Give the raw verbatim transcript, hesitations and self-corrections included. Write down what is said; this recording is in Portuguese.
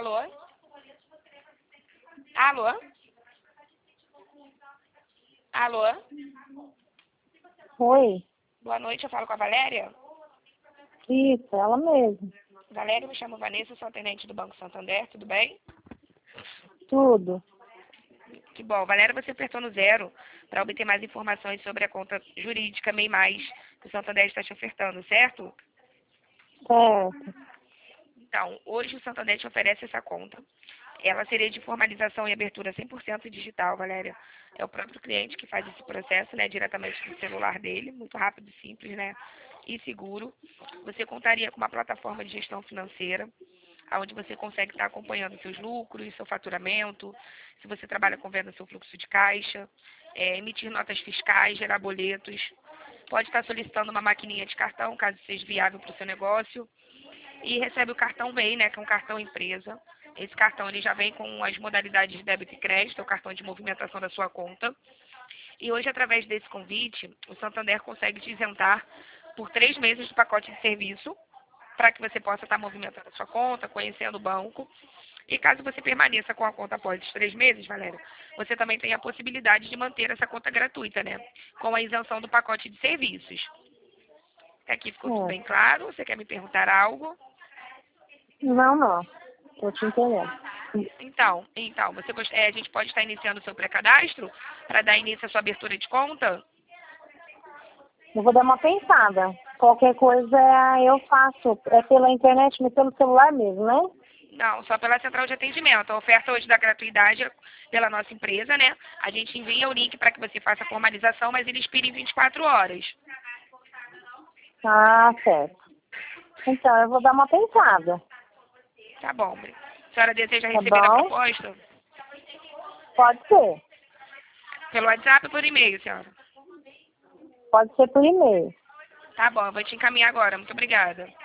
Alô? Alô? Alô? Oi, Boa noite, eu falo com a Valéria. isso, ela mesmo. Valéria, me chamo Vanessa, sou atendente do Banco Santander, tudo bem? Tudo. Que bom. Valéria, você apertou no zero para obter mais informações sobre a conta jurídica MEI Mais que o Santander está te ofertando, certo? Certo. Então, hoje o Santander te oferece essa conta. Ela seria de formalização e abertura cem por cento digital, Valéria. É o próprio cliente que faz esse processo, né, diretamente do celular dele, muito rápido e simples, né, e seguro. Você contaria com uma plataforma de gestão financeira, onde você consegue estar acompanhando seus lucros, seu faturamento, se você trabalha com venda, seu fluxo de caixa, é, emitir notas fiscais, gerar boletos. Pode estar solicitando uma maquininha de cartão, caso seja viável para o seu negócio. E recebe o cartão MEI, né, que é um cartão empresa. Esse cartão ele já vem com as modalidades de débito e crédito, é o cartão de movimentação da sua conta. E hoje, através desse convite, o Santander consegue te isentar por três meses do pacote de serviço, para que você possa estar movimentando a sua conta, conhecendo o banco. E caso você permaneça com a conta após os três meses, Valéria, você também tem a possibilidade de manter essa conta gratuita, né? Com a isenção do pacote de serviços. Aqui ficou tudo bem Certo. claro? Você quer me perguntar algo? Não, não. Tô te entendendo. Então, então você gost... é, a gente pode estar iniciando o seu pré-cadastro para dar início à sua abertura de conta? Eu vou dar uma pensada. Qualquer coisa eu faço. É pela internet, mas pelo celular mesmo, né? Não, só pela central de atendimento. A oferta hoje da gratuidade é pela nossa empresa, né? A gente envia o link para que você faça a formalização, mas ele expira em vinte e quatro horas. Ah, certo. Então, eu vou dar uma pensada. Tá bom. A senhora deseja Tá receber a bom? proposta? Pode ser. Pelo WhatsApp ou por e-mail, senhora? Pode ser por e-mail. Tá bom, eu vou te encaminhar agora. Muito obrigada.